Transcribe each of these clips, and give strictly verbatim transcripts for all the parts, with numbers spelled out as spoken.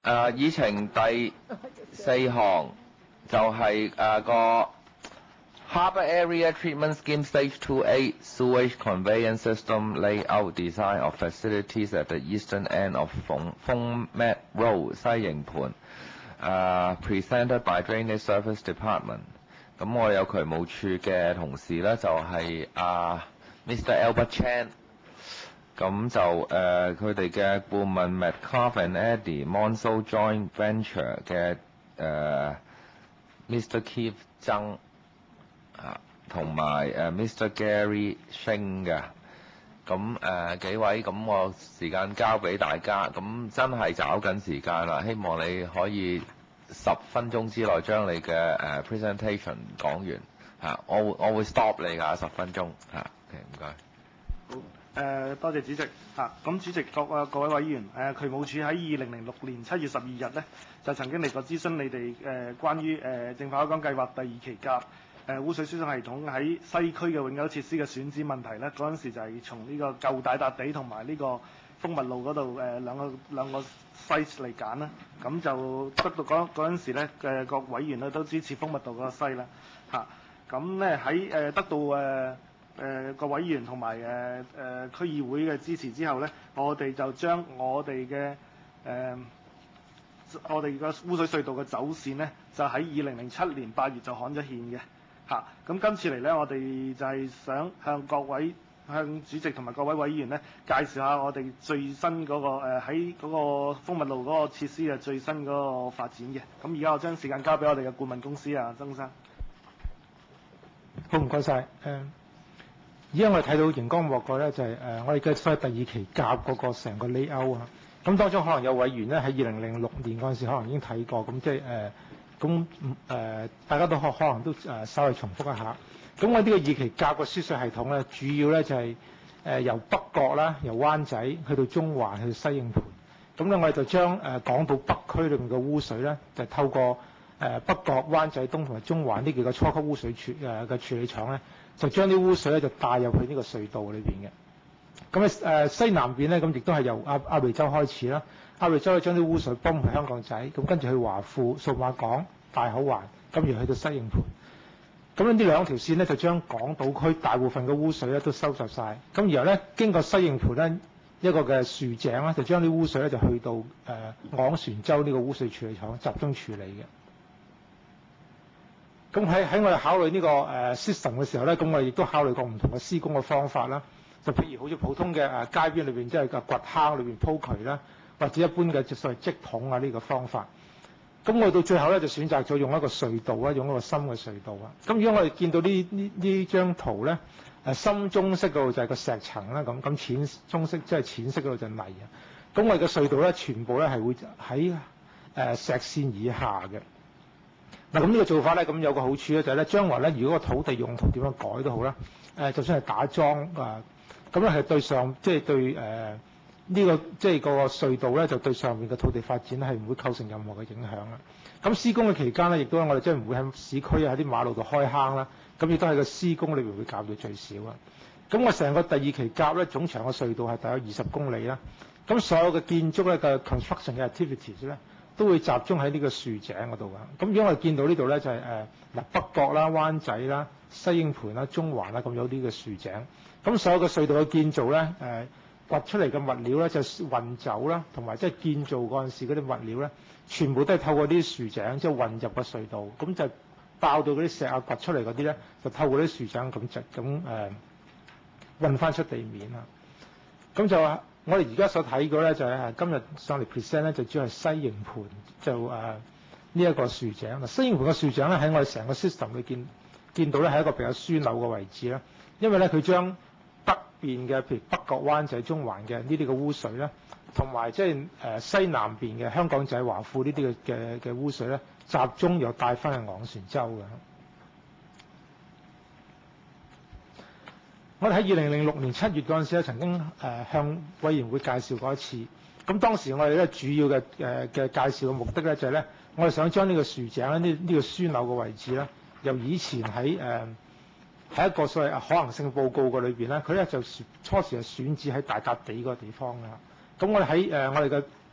誒議程第四項就係誒個 Harbour Area Treatment Scheme Stage two A Sewage Conveyance System Layout Design of Facilities at the Eastern End of 鳳豐 Met Road 西營盤誒 Presented by Drainage Service Department。咁我有渠務處嘅同事咧，就係阿 Mister Albert Chan。咁就誒佢哋嘅顧問 Metcalfe and Eddy Monzo Joint Venture 嘅誒、呃、Mister Keith 曾啊，同埋誒 Mister Gary Shing 嘅。咁誒、呃、幾位，咁我時間交俾大家，咁真係找緊時間啦，希望你可以十分鐘之內將你嘅誒、呃、presentation 講完嚇、啊，我會我會 stop 你㗎，十分鐘嚇。OK， 唔該。 好。誒、呃、多謝主席嚇，咁、啊、主席各啊各位委員，誒、呃、渠務署喺二零零六年七月十二日咧，就曾經嚟過諮詢你哋誒、呃、關於誒、呃、淨化海港計劃第二期甲誒、呃、污水輸送系統喺西區嘅永久設施嘅選址問題咧，嗰陣時就係從呢個舊大笪地同埋呢個蜂蜜路嗰度誒兩個兩個 site 嚟揀啦，咁就得到嗰嗰陣時咧嘅各委員咧都支持蜂蜜道嗰個 site 啦嚇，咁咧喺誒得到誒。呃誒、呃、個委員同埋誒誒區議會嘅支持之後咧，我哋就將我哋嘅誒我哋個污水隧道嘅走線咧，就喺二零零七年八月就刊咗憲嘅嚇。咁、啊、今次嚟咧，我哋就係想向各位向主席同埋各位委員咧介紹下我哋最新嗰、那個喺嗰、呃、個蜂蜜路嗰個設施嘅最新嗰個發展嘅。咁而家我將時間交俾我哋嘅顧問公司啊，曾生。 好，唔該晒。誒、嗯。而家我哋睇到熒光幕嗰咧就係、是、誒、呃、我哋嘅所謂第二期甲嗰個成個 layout 啊，咁當中可能有委員咧喺二零零六年嗰陣時可能已經睇過，咁即係誒咁誒大家都可可能都誒、呃、稍微重複一下。咁我呢個二期甲個輸水系統咧，主要咧就係、是、誒、呃、由北角啦，由灣仔去到中環去到西營盤。咁咧我哋就將誒、呃、港島北區裏面嘅污水咧，就透過誒、呃、北角、灣仔東同埋中環呢幾個初級污水處誒嘅、呃、處理廠咧。就將啲污水咧就帶入去呢個隧道裏邊嘅。咁咧誒西南邊咧，咁亦都係由亞亞美洲開始啦。亞美洲咧將啲污水泵去香港仔，咁跟住去華富、數碼港、大口灣，跟住去到西營盤。咁呢兩條線咧就將港島區大部分嘅污水咧都收集晒。咁然後咧經過西營盤咧一個嘅樹井咧，就將啲污水咧就去到誒昂船洲呢個污水處理廠集中處理嘅。咁喺喺我哋考慮呢個誒 system 嘅時候咧，咁我哋亦都考慮過唔同嘅施工嘅方法啦。就譬如好似普通嘅誒街邊裏邊，即係個掘坑裏邊鋪渠啦，或者一般嘅所謂積桶啊呢個方法。咁我哋到最後咧就選擇咗用一個隧道啦，用一個深嘅隧道啊。咁如果我哋見到呢呢呢張圖咧，誒深棕色嗰度就係個石層啦，咁咁淺棕色即係淺色嗰度就係泥啊。咁我哋嘅隧道咧全部咧係會喺誒石線以下嘅。嗱，咁呢個做法咧，咁有個好處咧，就係咧，將來咧，如果個土地用途點樣改都好啦，誒、呃，就算係打樁啊，咁咧係對上，即、就、係、是、對誒呢、呃這個即係個隧道咧，就對上面嘅土地發展係唔會構成任何嘅影響啦。咁施工嘅期間咧，亦都我哋即係唔會喺市區啊、喺啲馬路度開坑啦，咁亦都係個施工裏邊會減到最少啊。咁我成個第二期甲咧，總長嘅隧道係大約二十公里啦。咁所有嘅建築咧嘅 construction 嘅 activities 咧，都會集中喺呢個樹井嗰度㗎。咁如果我哋見到呢度咧，就係誒嗱北角啦、灣仔啦、西營盤啦、中環啦，咁有啲嘅樹井。咁所有嘅隧道嘅建造咧，誒、呃、掘出嚟嘅物料咧，就運走啦，同埋即係建造嗰陣時嗰啲物料咧，全部都係透過啲樹井即係運入個隧道。咁就爆到嗰啲石啊掘出嚟嗰啲咧，就透過啲樹井咁直咁誒運翻出地面啦。咁就話。我哋而家所睇過咧就係今日上嚟 present 咧就主要係西營盤就誒呢一個樹井。嗱，西營盤嘅樹井咧喺我哋成個 system 裏見見到咧係一個比較樞紐嘅位置啦，因為咧佢將北邊嘅譬如北角灣仔中環嘅呢啲嘅污水咧，同埋即係誒西南邊嘅香港仔華富呢啲嘅嘅嘅污水咧，集中又帶翻去昂船洲嘅。我哋喺二零零六年七月嗰陣時咧，曾經誒、呃、向委員會介紹過一次。咁當時我哋咧主要嘅誒嘅介紹嘅目的咧就係、是、咧，我哋想將呢個樹井咧呢呢、這個樞紐嘅位置咧，由以前喺誒喺一個所謂可行性報告嘅裏邊咧，佢咧就初時係選址喺大笪地嗰個地方㗎。咁我哋喺誒我哋嘅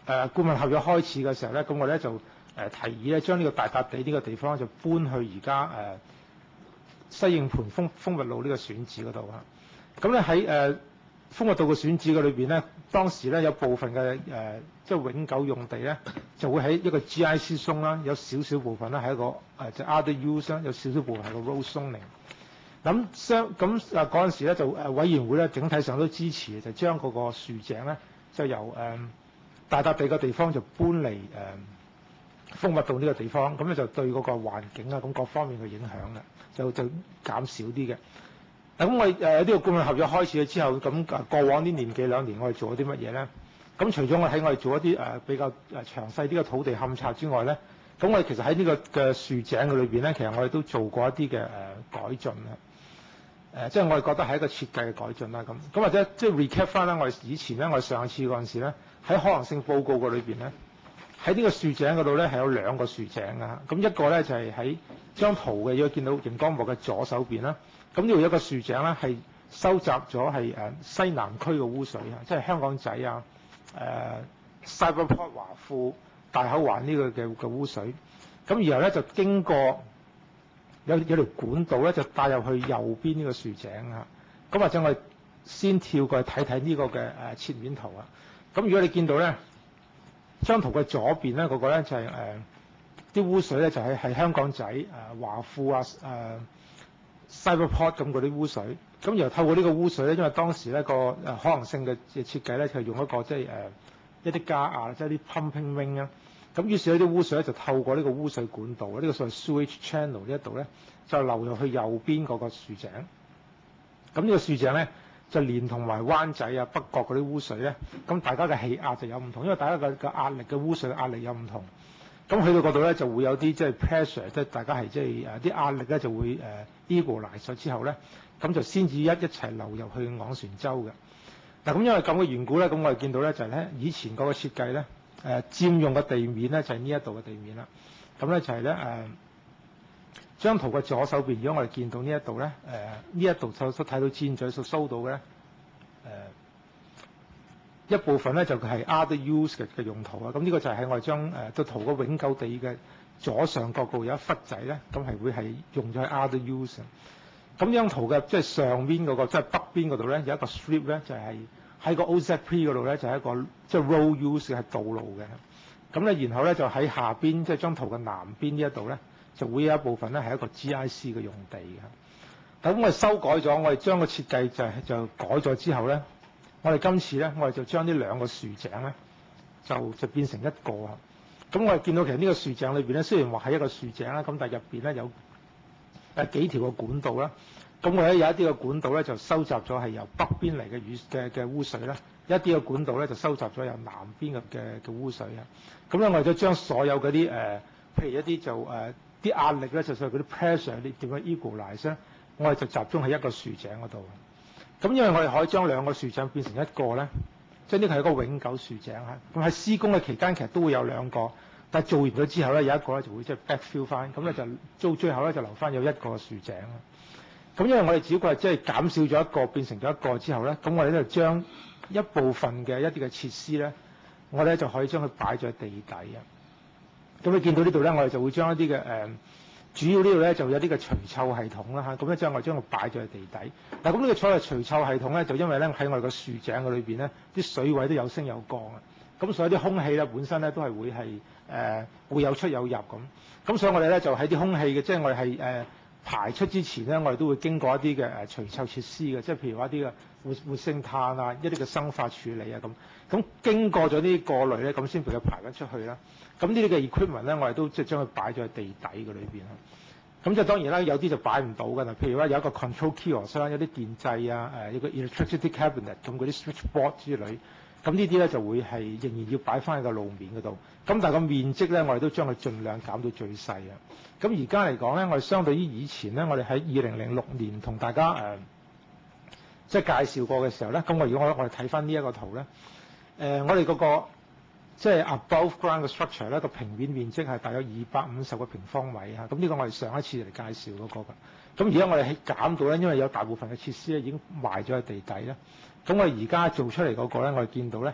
誒顧問合約開始嘅時候咧，咁我咧就誒提議咧將呢個大笪地呢個地方就搬去而家誒西營盤豐豐密路呢個選址嗰度啊。咁咧喺誒豐密道嘅選址嘅裏邊咧，當時咧有部分嘅誒即係永久用地咧，就會喺一個 G I C zone 啦，有少少部分咧係一個誒即係 other use 啦，有少少部分係個 road zoning。咁相咁啊嗰陣時咧就誒委員會咧整體上都支持，就將嗰個樹井咧就由誒、呃、大笪地嘅地方就搬嚟誒豐密道呢個地方，咁咧就對嗰個環境啊咁各方面嘅影響啦，就就減少啲嘅。咁我誒呢個顧問合約開始咗之後，咁誒過往呢年幾兩年我哋做咗啲乜嘢咧？咁除咗我喺我哋做一啲誒比較誒詳細啲嘅土地勘察之外咧，咁我哋其實喺呢個嘅樹井嘅裏邊咧，其實我哋都做過一啲嘅誒改進啊。誒，即係我哋覺得係一個設計嘅改進啦，咁咁或者即係 recap 翻啦，我哋以前咧，我哋上次嗰陣時咧，喺可能性報告嘅裏邊咧，喺呢個樹井嗰度咧係有兩個樹井啊，咁一個咧就係喺張圖嘅，如果見到熒光幕嘅左手邊啦，咁呢度有一個樹井咧係收集咗係誒西南區嘅污水啊，即係香港仔啊、誒 Cyberport 華富、大口環呢個嘅嘅污水，咁然後咧就經過。有有條管道咧，就帶入去右邊呢個樹井啊。咁或者我哋先跳過去睇睇呢個嘅誒切面圖啊。咁如果你見到咧，張圖嘅左邊咧，嗰、那個咧就係誒啲污水咧，就係、是、係香港仔誒、呃、華富啊、誒、呃、Cyberport 咁嗰啲污水。咁然後透過呢個污水咧，因為當時咧個誒可能性嘅嘅設計咧，就係用一個即係誒一啲加壓，即係啲 pumping wing 啊。咁於是呢啲污水咧就透過呢個污水管道，呢、這個所謂 sewage channel 呢一度咧，就流入去右邊嗰個樹井。咁呢個樹井咧就連同埋灣仔啊、北角嗰啲污水咧，咁大家嘅氣壓就有唔同，因為大家嘅嘅壓力嘅污水嘅壓力有唔同。咁去到嗰度咧就會有啲即係 pressure，即係大家係即係誒啲壓力咧就會誒 equalize 咗之後咧，咁就先至一一齊流入去昂船洲嘅。嗱咁因為咁嘅緣故咧，咁我哋見到咧就係咧以前嗰個設計咧。誒、呃、佔用嘅地面咧就係呢一度嘅地面啦，咁咧就係咧誒張圖嘅左手邊，如果我哋見到呢一度咧，誒呢一度所所睇到箭嘴所 show 到嘅咧，誒、呃、一部分咧就係 other use 嘅嘅用途啊，咁呢個就係喺我哋將誒個圖嘅永久地嘅左上角度有一忽仔咧，咁係會係用咗喺 other use。咁呢張圖嘅即係上邊嗰、那個即係、就是、北邊嗰度咧有一個 strip 咧就係、是。喺個 O Z P 嗰度咧就係、是、一個即係、就是、road use 係道路嘅，咁咧然後咧就喺下邊即係張圖嘅南邊呢一度咧就會有一部分咧係一個 G I C 嘅用地嘅。咁我哋修改咗，我哋將個設計就係就改咗之後咧，我哋今次咧我哋就將呢兩個樹井咧就就變成一個啊。咁我哋見到其實呢個樹井裏邊咧雖然話係一個樹井啦，咁但係入邊咧有誒幾條嘅管道啦。咁我咧有一啲嘅管道咧就收集咗係由北邊嚟嘅雨嘅嘅污水啦，一啲嘅管道咧就收集咗由南邊嘅嘅嘅污水啊。咁咧我哋就將所有嗰啲誒，譬如一啲就誒啲、呃、壓力咧，就所謂嗰啲 pressure，你點樣 equalize 咧？我哋就集中喺一個樹井嗰度。咁因為我哋可以將兩個樹井變成一個咧，即係呢個係一個永久樹井嚇。咁喺施工嘅期間其實都會有兩個，但係做完咗之後咧有一個咧就會即係 backfill 翻，咁咧就到最後咧就留翻有一個樹井。咁因為我哋只不過係即係減少咗一個變成咗一個之後咧，咁我哋咧就將一部分嘅一啲嘅設施咧，我哋咧就可以將佢擺在地底啊。咁你見到呢度咧，我哋就會將一啲嘅誒，主要呢度咧就有啲嘅除臭系統啦嚇，咁咧將我哋將佢擺在地底。嗱，咁呢個所謂除臭系統咧，就因為咧喺我哋個樹井嘅裏邊咧，啲水位都有升有降啊，咁所以啲空氣咧本身咧都係會係誒、呃、會有出有入咁。咁所以我哋咧就喺啲空氣嘅，即係我哋係誒。呃排出之前咧，我哋都會經過一啲嘅誒除臭設施嘅，即係譬如話一啲嘅活活性炭啊，一啲嘅生化處理啊咁。咁經過咗呢啲過濾咧，咁先俾佢排翻出去啦。咁呢啲嘅 equipment 咧，我哋都即係將佢擺咗喺地底嘅裏邊啦。咁就當然啦，有啲就擺唔到㗎啦。譬如話有一個 control kiosk 啦，有啲電掣啊，誒一個 electricity cabinet 咁嗰啲 switchboard 之類。咁呢啲咧就會係仍然要擺翻喺個路面嗰度。咁但係個面積咧，我哋都將佢盡量減到最細啊。咁而家嚟講咧，我哋相對於以前咧，我哋喺二零零六年同大家誒、呃、即係介紹過嘅時候咧，咁我如果我我哋睇翻呢一個圖咧，誒、呃、我哋嗰、那個即係 above ground 嘅 structure 咧，個平面面積係大約二百五十個平方米嚇。咁呢個我哋上一次嚟介紹嗰、那個㗎。咁而家我哋喺減到咧，因為有大部分嘅設施咧已經埋咗喺地底咧。咁我哋而家做出嚟嗰個咧，我哋見到咧，誒、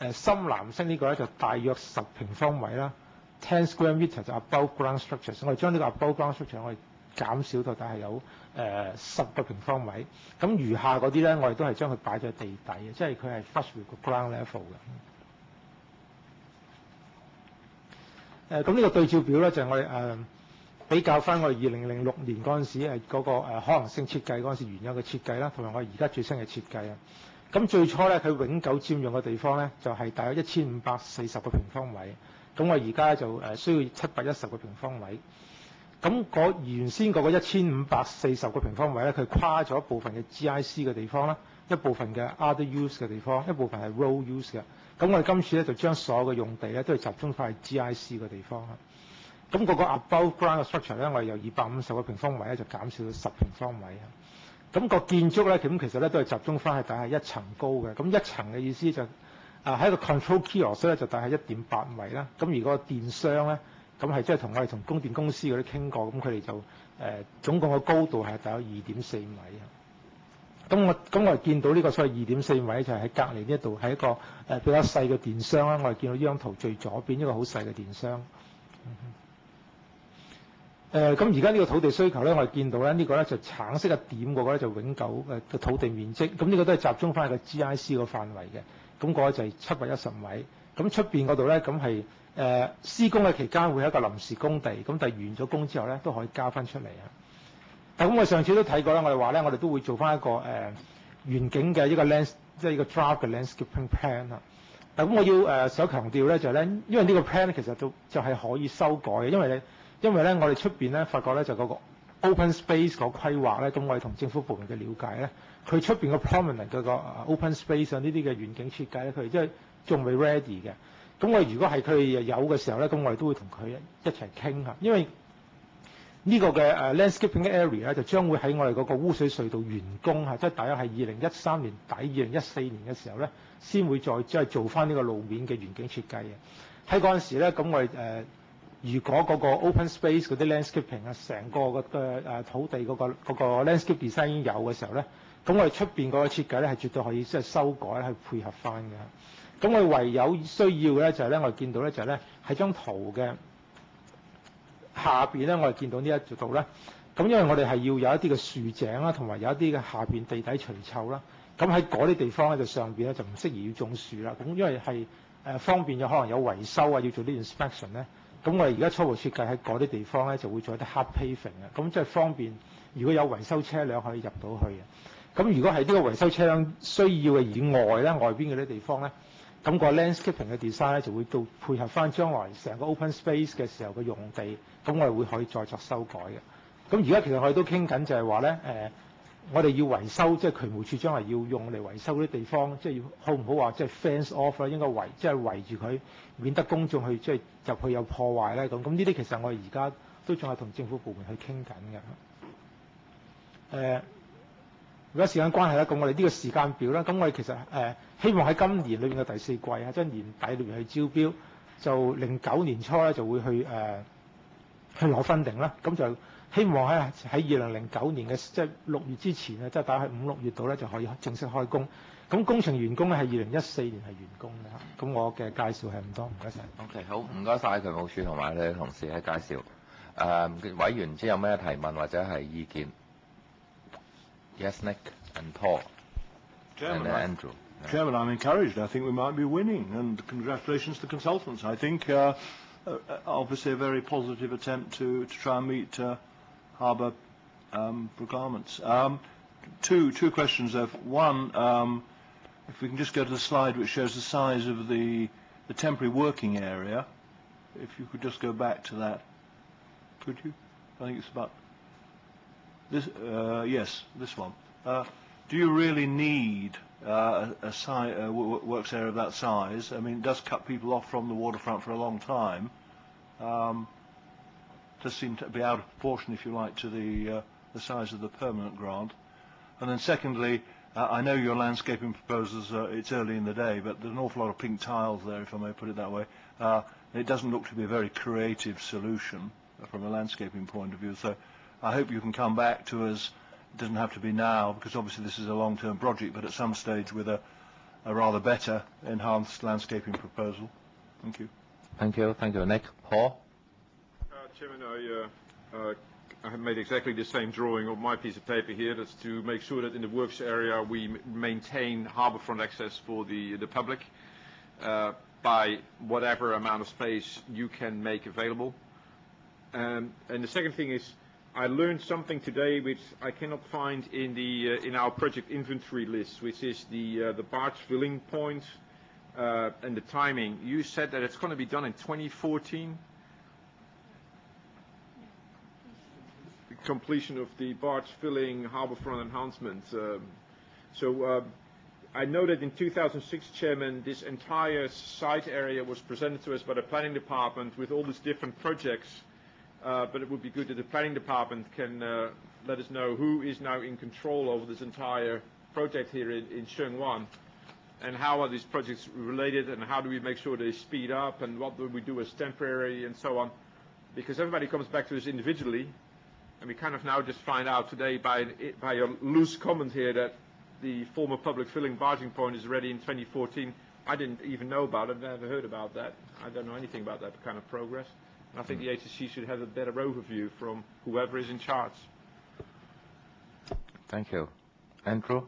誒深藍色呢個咧就大約十平方米啦 ，ten square meter 就 above ground structure。我哋將呢個 above ground structure 我哋減少到，但係有誒十個平方米。咁餘下嗰啲咧，我哋都係將佢擺咗喺地底嘅，即係佢係 flush with 個 ground level 嘅。誒咁呢個對照表咧就係、是、我哋誒、呃、比較翻我哋二零零六年嗰陣時誒嗰、那個、呃、可能性設計嗰陣時原有嘅設計啦，同埋我哋而家最新嘅設計啊。咁最初咧佢永久佔用嘅地方咧就係、是、大約一千五百四十個平方米。咁我而家就誒需要七百一十個平方米。咁嗰原先嗰個一千五百四十個平方米咧，佢跨咗一部分嘅 G I C 嘅地方啦，一部分嘅 other use 嘅地方，一部分係 road use 嘅。咁我哋今次咧就將所有嘅用地咧都係集中翻喺 G I C 嘅地方啦。咁嗰個 above ground 嘅 structure 咧，我哋由二百五十個平方米咧就減少到十平方米啊。咁個建築咧，咁其實咧都係集中翻喺大概一層高嘅。咁一層嘅意思就啊喺個 control kiosk 咧就大概一點八米啦。咁而個電箱咧，咁係即係同我哋同供電公司嗰啲傾過，咁佢哋就誒、呃、總共嘅高度係大概二點四米啊。咁我咁我哋見到呢個所謂二點四米就係喺隔離呢一度係一個誒、呃、比較細嘅電箱啦。我哋見到呢張圖最左邊一個好細嘅電箱。誒咁而家呢個土地需求咧，我哋見到咧呢、這個咧就橙色嘅點嗰個咧就永久誒嘅土地面積。咁呢個都係集中翻喺個 G I C 個範圍嘅。咁、那、嗰個就係七百一十米。咁出邊嗰度咧，咁係誒施工嘅期間會係一個臨時工地。咁但係完咗工之後咧，都可以交翻出嚟啊。咁我上次都睇過啦，我哋話咧，我哋都會做翻一個誒遠景嘅一個 lands， 即係一個 draft 嘅 landscaping plan 啊。咁我要誒、呃、想強調咧就係、是、咧，因為呢個 plan 咧其實就就係可以修改嘅，因為咧因為咧我哋出邊咧發覺咧就嗰個 open space 個規劃咧，咁我哋同政府部門嘅了解咧，佢出邊個 prominent 嗰個 open space 啊呢啲嘅遠景設計咧，佢哋即係仲未 ready 嘅。咁我哋如果係佢哋有嘅時候咧，咁我哋都會同佢一齊傾下，因為呢個嘅誒 landscaping area 咧，就將會喺我哋嗰個污水隧道完工嚇，即係大約係二零一三年底、二零一四年嘅時候咧，先會再即係做翻呢個路面嘅遠景設計嘅。喺嗰陣時咧，咁我哋誒、呃、如果嗰個 open space 嗰啲 landscaping 啊，成個嘅嘅誒土地嗰、嗰個嗰、嗰個 landscape design 已經有嘅時候咧，咁我哋出邊嗰個設計咧係絕對可以即係修改去配合翻嘅。咁我哋唯有需要嘅咧就係咧，我哋見到咧就係咧喺張圖嘅下邊咧，我哋見到呢一度咧，咁因為我哋係要有一啲嘅樹井啦，同埋有一啲嘅下邊地底除臭啦。咁喺嗰啲地方咧，就上邊咧就唔適宜要種樹啦。咁因為係誒、呃、方便有可能有維修啊，要做啲 inspection 咧。咁我哋而家初步設計喺嗰啲地方咧，就會做一啲 hard paving 嘅。咁即係方便，如果有維修車輛可以入到去嘅。咁如果係呢個維修車輛需要嘅以外咧，外邊嗰啲地方咧。咁個 landscaping 嘅 design 咧就會到配合翻將來成個 open space 嘅時候嘅用地，咁我哋會可以再作修改嘅。咁而家其實我哋都傾緊就係話咧，誒、呃，我哋要維修，即係渠務署將來要用嚟維修嗰啲地方，即係要好唔好話即係 fence off 啦，應該圍即係圍住佢，免得公眾去即係入去有破壞咧。咁咁呢啲其實我哋而家都仲係同政府部門去傾緊嘅。誒、呃。如果時間關係咧，咁我哋呢個時間表咧，咁我哋其實誒、呃、希望喺今年裏邊嘅第四季啊，即係年底裏邊去招標，就零九年初咧就會去誒、呃、去攞分定啦。咁就希望喺喺二零零九年嘅即係六月之前咧，即係大概五六月度咧就可以正式開工。咁工程完工咧係二零一四年係完工嘅。咁我嘅介紹係咁多，唔該晒。 OK，好，唔該晒渠務署同埋你嘅同事嘅介紹。誒、呃，委員唔知有咩提問或者係意見？ Yes, Nick and Paul Chairman, and I, Andrew. Yeah. Chairman, I'm encouraged. I think we might be winning, and congratulations to the consultants. I think uh, uh, obviously a very positive attempt to, to try and meet uh, harbour um, requirements. Um, two, two questions there. One, um, if we can just go to the slide which shows the size of the, the temporary working area. If you could just go back to that. Could you? I think it's about this, uh, yes, this one. Uh, do you really need uh, a, a, si- a w- works area of that size? I mean, it does cut people off from the waterfront for a long time. Um, does seem to be out of proportion, if you like, to the, uh, the size of the permanent grant. And then secondly, uh, I know your landscaping proposals, uh, it's early in the day, but there's an awful lot of pink tiles there, if I may put it that way. Uh, it doesn't look to be a very creative solution from a landscaping point of view. So I hope you can come back to us. It doesn't have to be now, because obviously this is a long-term project, but at some stage with a, a rather better enhanced landscaping proposal. Thank you. Thank you. Thank you. Nick. Paul? Uh, Chairman, I, uh, uh, I have made exactly the same drawing on my piece of paper here. That's to make sure that in the works area we m maintain harbourfront access for the, the public uh, by whatever amount of space you can make available. Um, and the second thing is, I learned something today which I cannot find in the uh, in our project inventory list, which is the uh, the barge filling point uh, and the timing. You said that it's going to be done in twenty fourteen. The completion of the barge filling harbourfront enhancement. Um, so uh, I know that in two thousand six, Chairman, this entire site area was presented to us by the planning department with all these different projects. Uh, but it would be good that the planning department can uh, let us know who is now in control over this entire project here in, in Sheung-Wan, and how are these projects related, and how do we make sure they speed up, and what do we do as temporary, and so on. Because everybody comes back to us individually, and we kind of now just find out today by, by a loose comment here that the former public filling barging point is ready in twenty fourteen. I didn't even know about it, never heard about that. I don't know anything about that kind of progress. I think the H S C should have a better overview from whoever is in charge. Thank you. Andrew?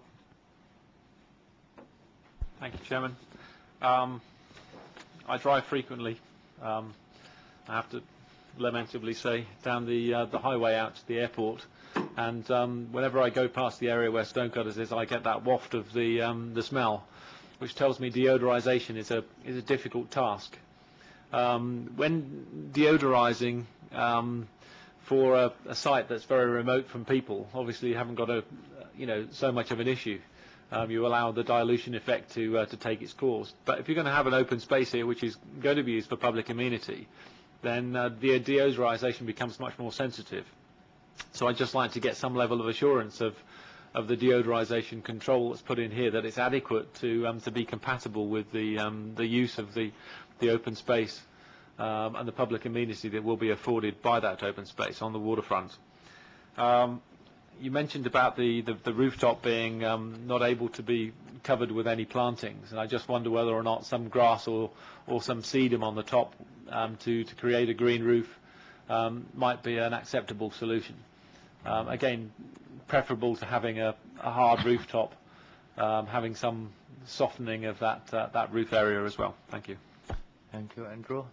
Thank you, Chairman. Um, I drive frequently, um, I have to lamentably say, down the, uh, the highway out to the airport. And um, whenever I go past the area where Stonecutters is, I get that waft of the, um, the smell, which tells me deodorization is a, is a difficult task. Um, when deodorizing um, for a, a site that's very remote from people, obviously you haven't got a, you know, so much of an issue. Um, you allow the dilution effect to uh, to take its course. But if you're going to have an open space here, which is going to be used for public amenity, then uh, the deodorization becomes much more sensitive. So I'd just like to get some level of assurance of of the deodorization control that's put in here, that it's adequate to um, to be compatible with the um, the use of the the open space um, and the public amenity that will be afforded by that open space on the waterfront. Um, you mentioned about the, the, the rooftop being um, not able to be covered with any plantings, and I just wonder whether or not some grass or, or some sedum on the top um, to, to create a green roof um, might be an acceptable solution. Um, again, preferable to having a, a hard rooftop, um, having some softening of that, uh, that roof area as well. Thank you. Thank you, Andrew.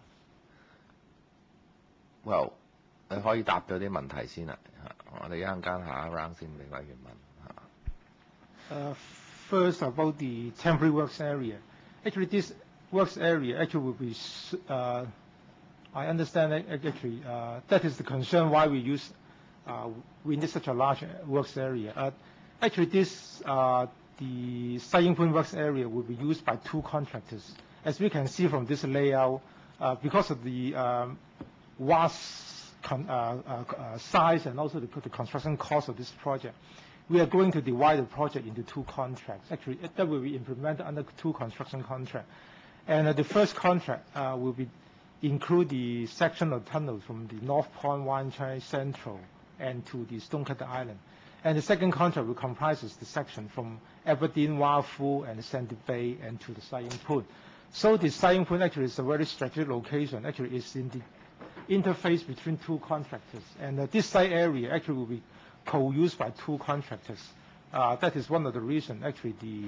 Well, 你可以答咗啲問題先啦，我哋一陣間下一 round 先俾委員問。 Uh, first about the temporary works area. Actually, this works area actually will be, uh, I understand that actually uh, that is the concern why we use, uh, we need such a large works area. Uh, actually, this, uh, the Sai Ying Pun works area will be used by two contractors. As we can see from this layout, uh, because of the um, vast con uh, uh, uh, size and also the, the construction cost of this project, we are going to divide the project into two contracts. Actually, that will be implemented under two construction contracts. And uh, the first contract uh, will be include the section of tunnels from the North Point, Wan Chai Central and to the Stonecutter Island. And the second contract will comprises the section from Aberdeen, Wah Fu, and Sandy Bay and to the Sai Ying Pun. So the Sai Ying Pun actually is a very strategic location. Actually, it's in the interface between two contractors. And uh, this site area actually will be co-used by two contractors. Uh, that is one of the reasons, actually, the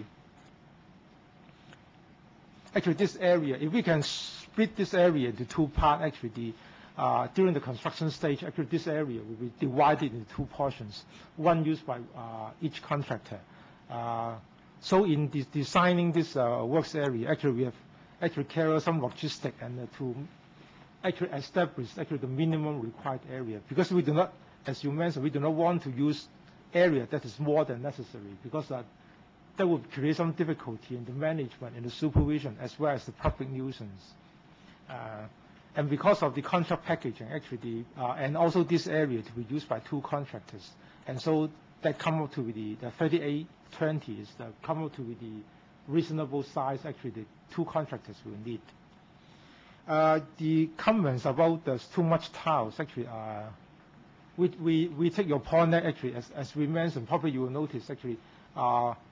actually this area, if we can split this area into two parts, actually, the uh, during the construction stage, actually this area will be divided into two portions, one used by uh, each contractor. Uh, so in this designing this uh, works area, actually we have actually carried some logistics and uh, to actually establish actually the minimum required area, because we do not, as you mentioned, we do not want to use area that is more than necessary, because uh, that would create some difficulty in the management and the supervision as well as the public nuisance. Uh, and because of the contract packaging, actually, the, uh, and also this area to be used by two contractors, and so that come up to the, the thirty-eight twenty is the come up to the reasonable size actually the two contractors will need. Uh, the comments about there's too much tiles actually are, we, we, we take your point that actually as, as we mentioned, probably you will notice actually uh,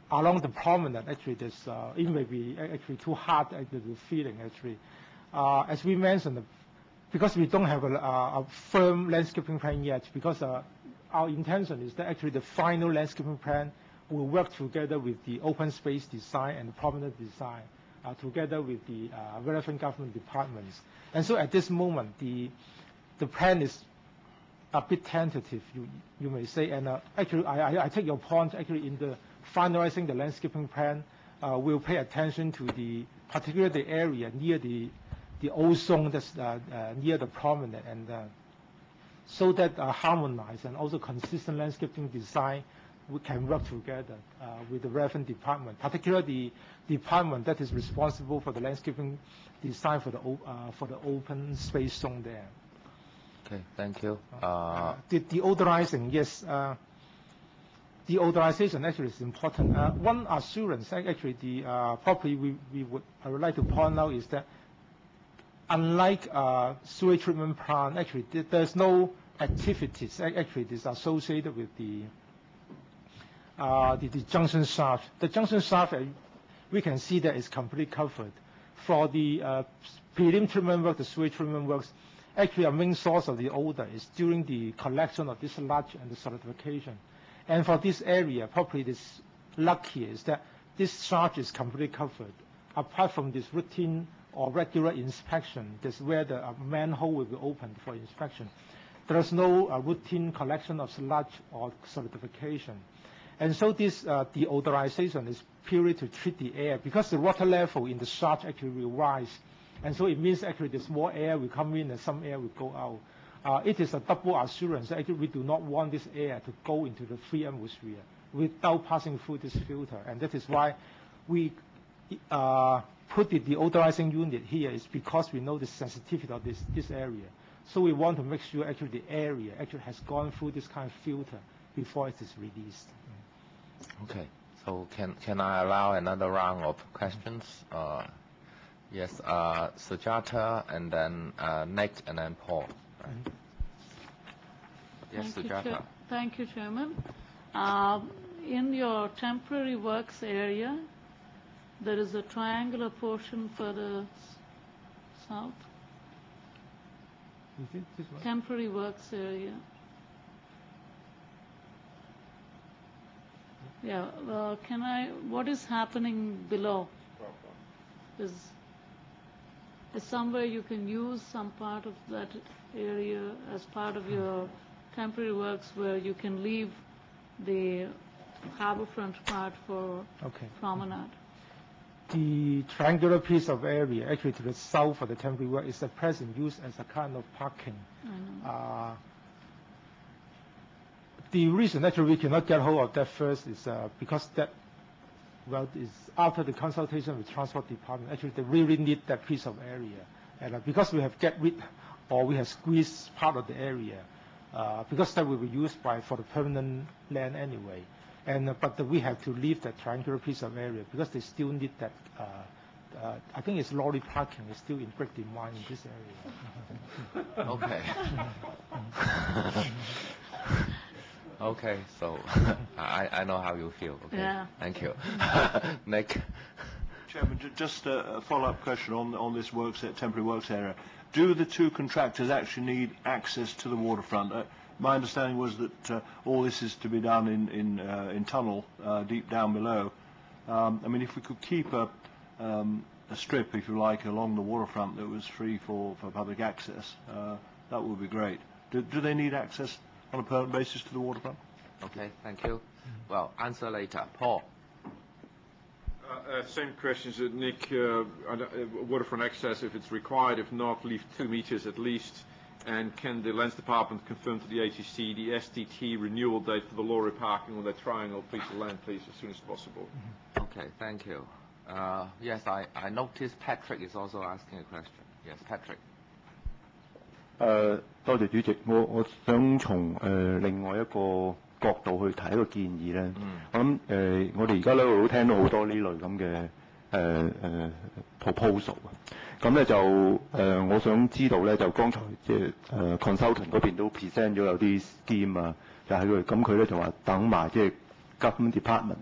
along the promenade, actually, there's, uh, it may be actually too hard actually, the feeling, actually. Uh, as we mentioned, because we don't have a, a firm landscaping plan yet, because uh, our intention is that actually the final landscaping plan will work together with the open space design and the promenade design, uh, together with the uh, relevant government departments. And so at this moment, the, the plan is a bit tentative, you, you may say. And uh, actually, I, I, I take your point, actually, in the finalizing the landscaping plan, uh, we'll pay attention to the, particularly the area near the, the old zone that's uh, uh, near the promenade, and uh, so that uh, harmonized and also consistent landscaping design we can work together uh, with the relevant department, particularly the department that is responsible for the landscaping design for the, uh, for the open space zone there. Okay, thank you. Uh, uh, the deodorizing, yes. Uh, deodorization actually is important. Uh, one assurance, actually, the uh, probably we, we would I would like to point out is that unlike uh, sewage treatment plant, actually there's no activities actually is associated with the uh, the, the junction shaft. The junction shaft, uh, we can see that it's completely covered. For the uh, prelim treatment work, the sewage treatment works, actually, a main source of the odor is during the collection of this sludge and the solidification. And for this area, probably this lucky is that this charge is completely covered. Apart from this routine or regular inspection, that's where the uh, manhole will be opened for inspection. There is no uh, routine collection of sludge or solidification. And so this uh, deodorization is purely to treat the air, because the water level in the charge actually will rise. And so it means actually there's more air will come in and some air will go out. Uh, it is a double assurance. Actually, we do not want this air to go into the free atmosphere without passing through this filter. And that is why we uh, put the deodorizing unit here, is because we know the sensitivity of this, this area. So we want to make sure actually the area actually has gone through this kind of filter before it is released. Okay, so can, can I allow another round of questions? Uh, Yes, uh, Sujata, and then uh, Nick, and then Paul. Right. Mm-hmm. Yes, Thank Sujata. You, Chair. Thank you, Chairman. Uh, in your temporary works area, there is a triangular portion further south. Is it this one? Temporary works area. Yeah. Uh, can I? What is happening below? Is Is somewhere you can use some part of that area as part of your temporary works, where you can leave the harborfront part for okay. promenade? The triangular piece of area actually to the south of the temporary work is at present used as a kind of parking. Uh, the reason actually we cannot get hold of that first is uh, because that well, is after the consultation with Transport Department, actually they really need that piece of area. And uh, because we have get rid or we have squeezed part of the area, uh, because that will be used by for the permanent land anyway. And uh, but uh, we have to leave that triangular piece of area because they still need that. Uh, uh, I think it's lorry parking is still in great demand in this area. Okay. Okay, so I, I know how you feel. Okay, yeah. Thank you. Nick? Chairman, just a follow-up question on, on this works, temporary works area. Do the two contractors actually need access to the waterfront? Uh, my understanding was that uh, all this is to be done in, in, uh, in tunnel uh, deep down below. Um, I mean, if we could keep a, um, a strip, if you like, along the waterfront that was free for, for public access, uh, that would be great. Do, do they need access on a permanent basis to the waterfront? Okay, thank you. Well, answer later. Paul? Uh, uh, same questions that Nick, uh, uh, waterfront access if it's required, if not, leave two meters at least. And can the Lands Department confirm to the A T C the S T T renewal date for the lorry parking on that triangle piece of land, please, as soon as possible? Okay, thank you. Uh, yes, I, I noticed Patrick is also asking a question. Yes, Patrick. 誒，多謝主席。我我想從誒、呃、另外一個角度去提一個建議咧。嗯、我諗誒、呃，我哋而家咧都聽到好多呢類咁嘅誒誒 proposal 啊。咁咧就誒、呃，我想知道咧，就剛才即係誒 consultant 嗰邊都 present 咗有啲 scheme 啊，就喺佢咁佢咧就話等埋即係 government department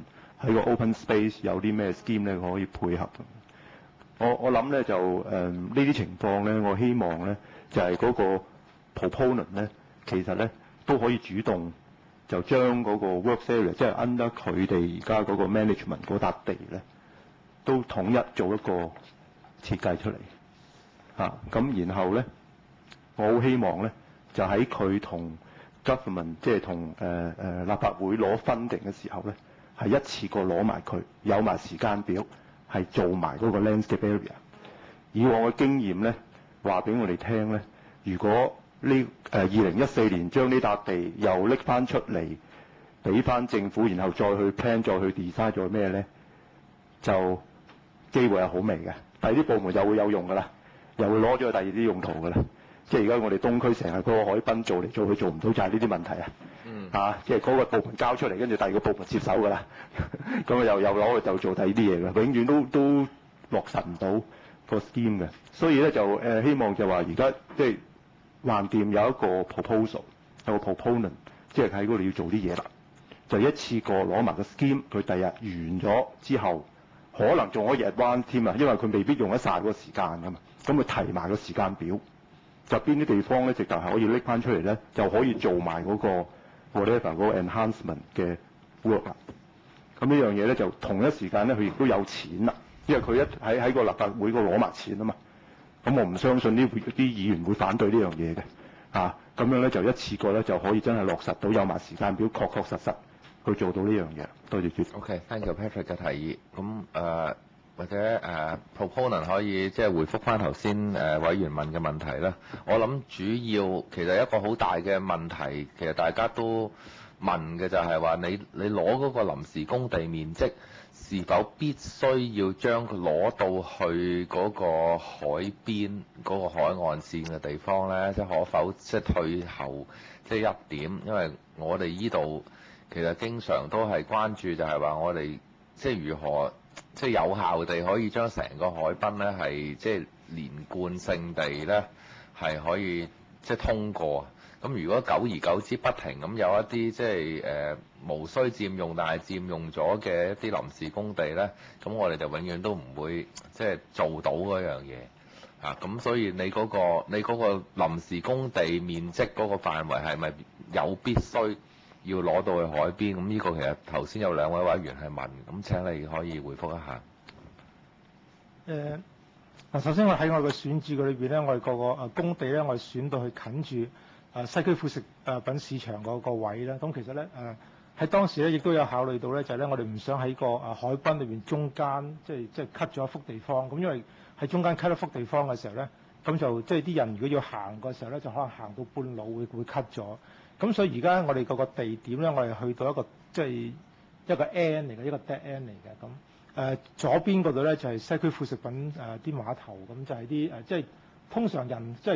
喺個 open space 有啲咩 scheme 咧可以配合。我我諗咧就誒、呃、呢啲情況咧，我希望咧就係、是、嗰個 proponent 咧，其實咧都可以主動就將嗰個 work area 即係 under 佢哋而家嗰個 management 嗰笪地咧，都統一做一個設計出嚟嚇。咁、啊、然後咧，我好希望咧就喺佢同 government 即係同誒誒立法會攞 funding 嘅時候咧，係一次過攞埋佢，有埋時間表，係做埋嗰個 landscape area。以往嘅經驗咧，話俾我哋聽咧，如果呢誒二零一四年將呢笪地又拎翻出嚟，俾翻政府，然後再去 plan，再去 design，再咩咧，就機會係好微嘅。第二啲部門又會有用㗎啦，又會攞咗去第二啲用途㗎啦。即係而家我哋東區成日嗰個海濱做嚟做去做唔到，就係呢啲問題啊。嗯。嚇、啊，即係嗰個部門交出嚟，跟住第二個部門接手㗎啦。咁啊又又攞去就做第二啲嘢㗎，永遠都都落實唔到個 scheme 嘅。所以咧就誒、呃、希望就話而家即係橫掂有一個 proposal， 有個 proponent， 即係喺嗰度要做啲嘢啦。就一次過攞埋個 scheme， 佢第日完咗之後，可能仲可以 advance 添啊，因為佢未必用得晒嗰個時間㗎嘛。咁佢提埋個時間表。就邊啲地方咧，直頭係可以拎翻出嚟咧，就可以做埋嗰個 whatever 嗰個 enhancement 嘅 work 啦。咁呢樣嘢咧就同一時間咧，佢亦都有錢啦，因為佢一喺喺個立法會嗰度攞埋錢啊嘛。咁我唔相信呢啲議員會反對呢樣嘢嘅。啊，咁樣咧就一次過咧就可以真係落實到有埋時間表，確確實實去做到呢樣嘢。多謝主席。 OK，thank you Patrick 嘅提議。咁誒。Uh或者誒、uh, proponent 可以即係回覆翻頭先誒委員問嘅問題啦。我諗主要其實一個好大嘅問題，其實大家都問嘅就係話你你攞嗰個臨時工地面積是否必須要將佢攞到去嗰個海邊嗰、嗰個海岸線嘅地方咧？即係可否即係退後即係一點？因為我哋依度其實經常都係關注就係話我哋即係如何。即係有效地可以將成個海濱咧係即係連貫性地咧係可以即係通過。咁如果久而久之不停咁有一啲即係誒、呃、無需佔用但係佔用咗嘅一啲臨時工地咧，咁我哋就永遠都唔會即係做到嗰樣嘢啊。咁所以你嗰個你嗰個臨時工地面積嗰個範圍係咪有必須要攞到去海邊？咁呢個其實頭先有兩位委員係問，咁請你可以回覆一下。 誒嗱，首先我喺我嘅選址嘅裏邊咧，我哋個個誒工地咧，我哋選到去近住誒西區副食誒品市場嗰個位啦。咁其實咧誒喺當時咧，亦都有考慮到咧，就係咧我哋唔想喺個誒海濱裏邊中間，即係即係 cut 咗一幅地方。咁因為喺中間 cut 一幅地方嘅時候咧，咁就即係啲人如果要行嘅時候咧，就可能行到半路會會 cut 咗。咁所以而家我哋嗰個地點咧，我哋去到一個即係一個 end 嚟嘅，一個 dead end 嚟嘅。咁誒、呃、左邊嗰度咧就係、是、西區副食品誒啲碼頭，咁就係啲誒即係通常人即係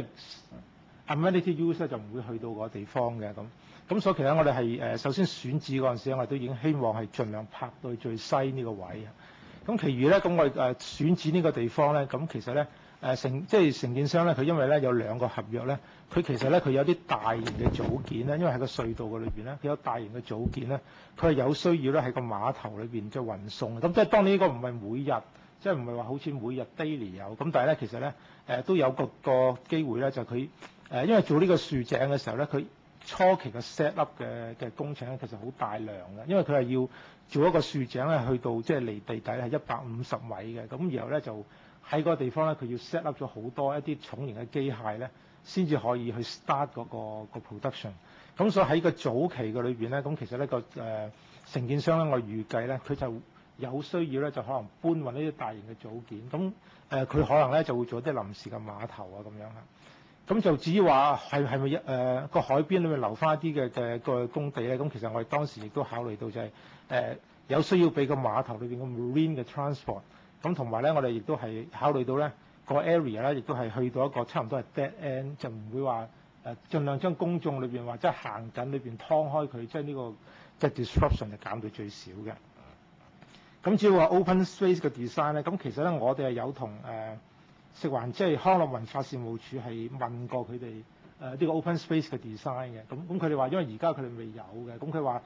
amenity use 咧就唔會去到嗰個地方嘅。咁咁所以其實我哋係誒首先選址嗰陣時，我哋都已經希望係盡量拍到最西呢個位啊。咁其餘咧，咁我哋誒選址呢個地方咧，咁其實咧。誒承即係承建商咧，佢因為咧有兩個合約咧，佢其實咧佢有啲大型嘅組件咧，因為喺個隧道嘅裏邊咧，佢有大型嘅組件咧，佢係有需要咧喺個碼頭裏邊即係運送。咁即係當然呢個唔係每日，即係唔係話好似每日 daily 有。咁但係咧其實咧誒、呃、都有個個機會咧，就佢、是、誒、呃、因為做呢個豎井嘅時候咧，佢初期嘅 set up 嘅嘅工程咧其實好大量嘅，因為佢係要做一個豎井咧去到即係離地底係一百五十米嘅，咁然後咧就。喺嗰個地方咧，佢要 set up 咗好多一啲重型嘅機械咧，先至可以去 start 嗰、那個個 production。咁所以喺個早期嘅裏邊咧，咁其實呢個誒承建商咧，我預計咧，佢就有需要咧，就可能搬運呢啲大型嘅組件。咁誒佢可能咧就會做啲臨時嘅碼頭啊咁樣嚇。咁就至於話係係咪誒個海邊裏面留翻一啲嘅嘅個工地咧？咁其實我哋當時亦都考慮到就係、是、誒、呃、有需要俾個碼頭裏邊嘅 marine 嘅 transport。咁同埋咧，我哋亦都係考慮到咧個 area 咧，亦都係去到一個差唔多係 dead end，就唔會話誒盡量將公眾裏邊或者行緊裏邊劏開佢，將呢個即係 disruption 就減到最少嘅。咁至於話 open space 嘅 design 咧，咁其實咧我哋係有同誒食環即係康樂文化事務處係問過佢哋誒呢個 open space 嘅 design 嘅。咁咁佢哋話因為而家佢哋未有嘅，咁佢話。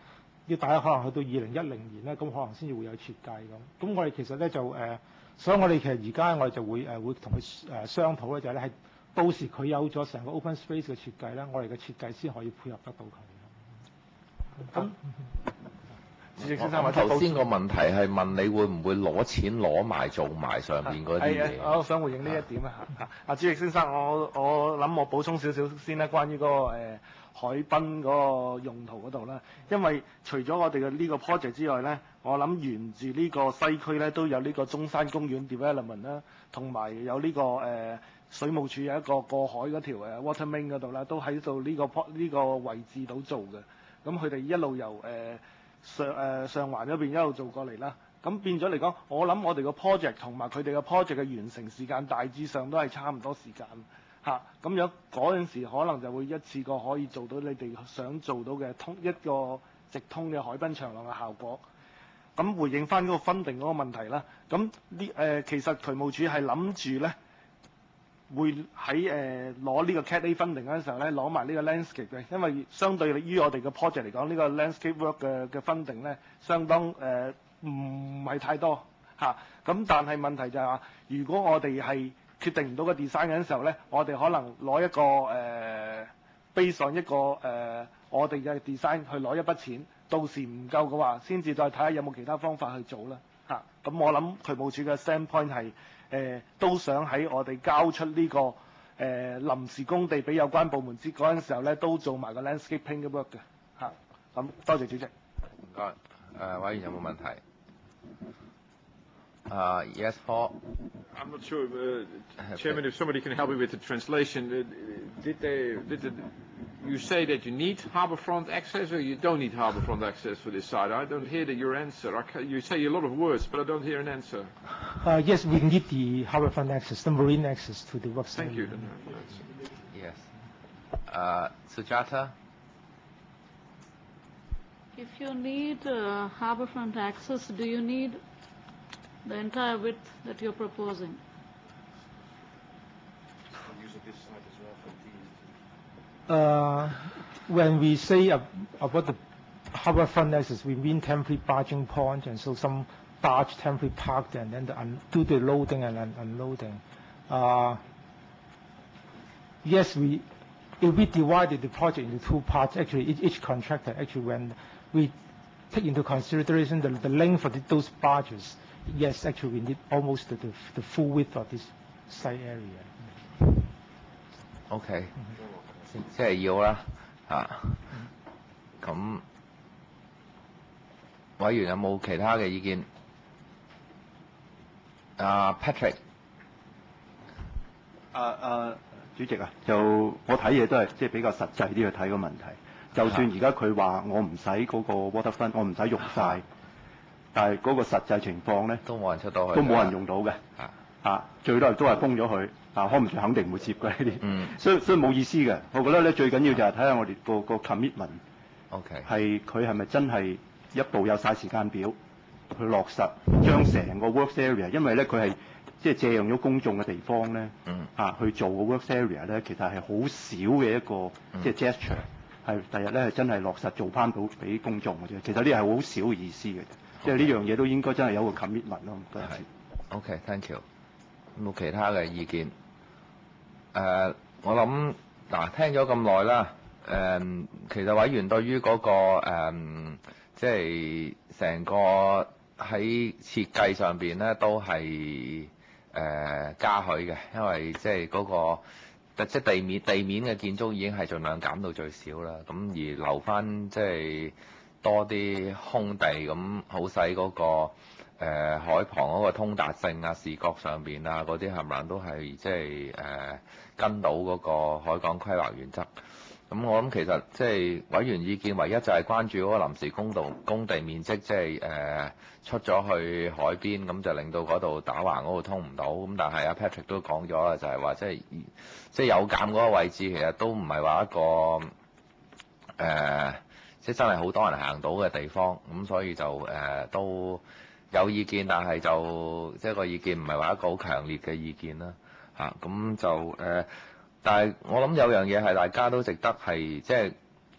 要大家可能去到二零一零年咧，咁可能先至會有設計咁。咁我哋其實咧就誒、呃，所以我哋其實而家我哋就會誒、呃、會同佢誒商討咧，就係咧係到時佢有咗成個 open space 嘅設計咧，我哋嘅設計先可以配合得到佢。咁，主席先生， 我頭先個問題係問你會唔會攞錢攞埋做埋上面嗰啲嘢？ 係我想回應呢一點啊嚇。啊，主席先生，我我諗我補充少少先啦，關於嗰、那個、呃、海濱嗰個用途嗰度啦。因為除咗我哋嘅呢個 project 之外咧，我諗沿住呢個西區咧都有呢個中山公園 development 啦，同埋有呢、這個誒、呃、水務署有一個過海嗰條誒 water main 嗰度啦，都喺度呢個 p 呢個位置度做嘅。咁佢哋一路由誒、呃、上誒、呃、上環嗰邊一路做過嚟啦。咁變咗嚟講，我諗我哋個 project 同埋佢哋嘅 project 嘅完成時間大致上都係差唔多時間嚇。咁樣嗰陣時可能就會一次過可以做到你哋想做到嘅通一個直通嘅海濱長廊嘅效果。咁回應翻嗰個分定嗰個問題啦。咁呢誒其實渠務署係諗住咧，會喺誒攞呢個 Cat A funding 嗰陣時候咧，攞埋呢個 landscape 嘅，因為相對於我哋嘅 project 嚟講，呢、這個 landscape work 嘅嘅 funding 咧，相當誒唔係太多嚇。咁、啊、但係問題就係、是、話，如果我哋係決定唔到個 design 嗰陣時候咧，我哋可能攞一個誒 base on 一個誒、呃、我哋嘅 design 去攞一筆錢，到時唔夠嘅話，先至再睇下有冇其他方法去做啦嚇。咁、啊、我諗渠務署嘅 standpoint 係。誒、呃、都想喺我哋交出呢、這個誒、呃、臨時工地俾有關部門知嗰陣時候咧，都做埋個 landscaping 嘅 work 嘅嚇。咁、啊、多謝主席。 唔該。誒，委員有冇問題？Uh, yes, Paul. I'm not sure, uh, Chairman, if somebody can help me with the translation. Uh, did they, did the, you say that you need harbourfront access or you don't need harbourfront access for this site? I don't hear the, your answer. I can, you say a lot of words, but I don't hear an answer. Uh, yes, we need the harbourfront access, the marine access to the work site. Thank you. Yes. Uh, Sujata? If you need uh, harbourfront access, do you need the entire width that you're proposing? Uh, when we say ab- about the harbourfront access, we mean temporary barging point, and so some barge temporarily parked and then the un- do the loading and un- unloading. Uh, yes, we if we divided the project into two parts, actually each, each contractor actually when we take into consideration the, the length of the, those barges, yes, actually we need almost the, the, the full width of this site area. OK，即係要啦嚇。咁委員有冇其他嘅意見？啊、uh, Patrick。 啊啊，主席啊，就我睇嘢都係即係比較實際啲去睇個問題。就算而家佢話我唔使嗰個 waterfront，我唔使用晒，但係嗰個實際情況咧， 都冇人出到去， 都冇人用到嘅。啊，最多都係封咗佢。啊，康文署肯定唔會接嘅呢啲。嗯。所以所以冇意思嘅。我覺得咧最緊要就係睇下我哋個個 commitment。OK。係佢係咪真係一步有晒時間表去落實，將成個 work area，因為咧佢係。即係借用咗公眾嘅地方咧，嗯、啊去做個 work area 咧，其實係好少嘅一個、嗯、即係 gesture，係第日咧係真係落實做翻到俾公眾嘅啫。其實呢係好少嘅意思嘅，即係呢樣嘢都應該真係有個 commitment 咯。係。 OK，thank you。冇其他嘅意見？誒、呃，我諗嗱、啊，聽咗咁耐啦，誒、呃，其實委員對於嗰、那個、呃、即係成個喺設計上邊咧都係。誒、呃、加許嘅，因為即係嗰個即係地面地面嘅建築已經係盡量減到最少啦，咁而留翻即係多啲空地，咁好使嗰個、呃、海旁嗰個通達性啊、視覺上邊啊嗰啲係咪都係即係誒跟到嗰個海港規劃原則。咁我諗其實即係委員意見，唯一就係關注嗰個臨時公道工地面積，即係誒出咗去海邊，咁就令到嗰度打橫嗰度通唔到。咁但係阿 Patrick 都講咗啦，就係話即係即係有減嗰個位置，其實都唔係話一個誒、呃，即係真係好多人行到嘅地方。咁所以就誒、呃、都有意見，但係就即係個意見唔係話一個好強烈嘅意見啦。嚇、啊，咁就誒。呃但係我諗有樣嘢係大家都值得係即係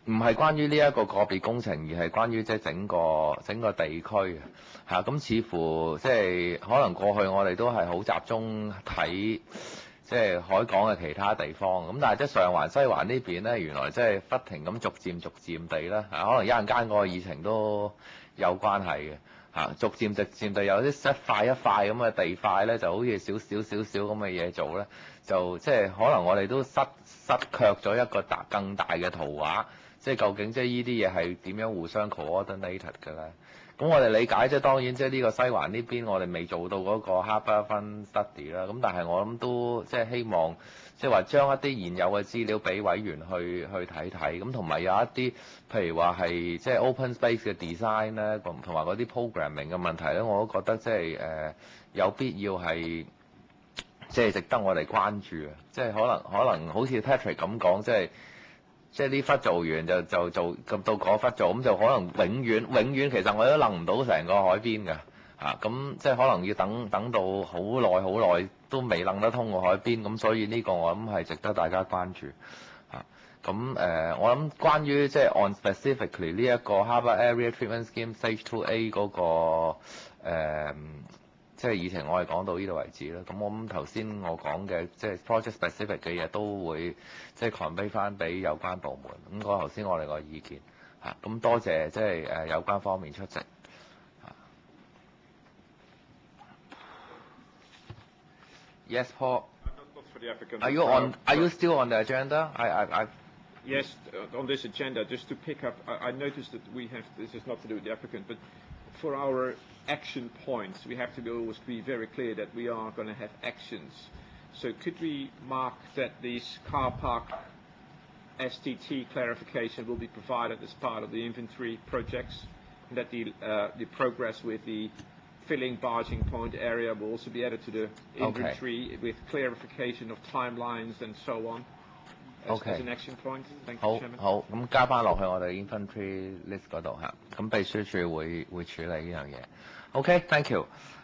唔係關於呢一個個別工程，而係關於即係整個整個地區嚇。咁、啊、似乎即係可能過去我哋都係好集中睇即係海港嘅其他地方。咁但係即係上環、西環呢邊咧，原來即係不停咁逐漸逐漸地啦嚇、啊。可能一陣間嗰個議程都有關係嘅嚇。逐漸逐漸地有啲一塊一塊咁嘅地塊咧，就好似少少少少咁嘅嘢做咧，就即係可能我哋都失失卻咗一個大更大嘅圖畫。即係究竟即係呢啲嘢係點樣互相 coordinated 嘅咧？咁我哋理解即係當然即係呢個西環呢邊我哋未做到嗰個 harbourfront study 啦。咁但係我諗都即係希望即係話將一啲現有嘅資料俾委員去去睇睇。咁同埋有一啲譬如話係即係 open space 嘅 design 咧，同同埋嗰啲 programming 嘅問題咧，我都覺得即係誒有必要係即係值得我哋關注啊！即係可能可能好似 Patrick 咁講，即係。即係呢忽做完就就做咁到嗰忽做，咁就可能永遠永遠其實我都諗唔到成個海邊㗎嚇，咁、啊、即係可能要等等到好耐好耐都未諗得通個海邊，咁所以呢個我諗係值得大家關注嚇。咁、啊、誒、呃，我諗關於即係 on specifically 呢一個 Harbour Area Treatment Scheme Stage Two A 嗰、那個、呃即係以前我係講到呢度為止啦，咁我諗頭先我講嘅即係 project specific 嘅嘢都會即係 convey 翻俾有關部門。咁我頭先我哋個意見嚇，咁多謝即係誒有關方面出席。Yes, Paul. Not for the applicant. Are you on? Are you still on the agenda? I, I, I. Yes, uh, on this agenda, just to pick up, I, I noticed that we have, this is not to do with the applicant, but for our action points, we have to be always be very clear that we are going to have actions. So could we mark that this car park S T T clarification will be provided as part of the inventory projects, and that the, uh, the progress with the filling barging point area will also be added to the inventory okay. with clarification of timelines and so on? As, Okay. as an action point. Thank you, 好 Chairman. 好，咁加翻落去我哋 infantry list 嗰度嚇，咁秘書處會會處理呢樣嘢。OK，thank you。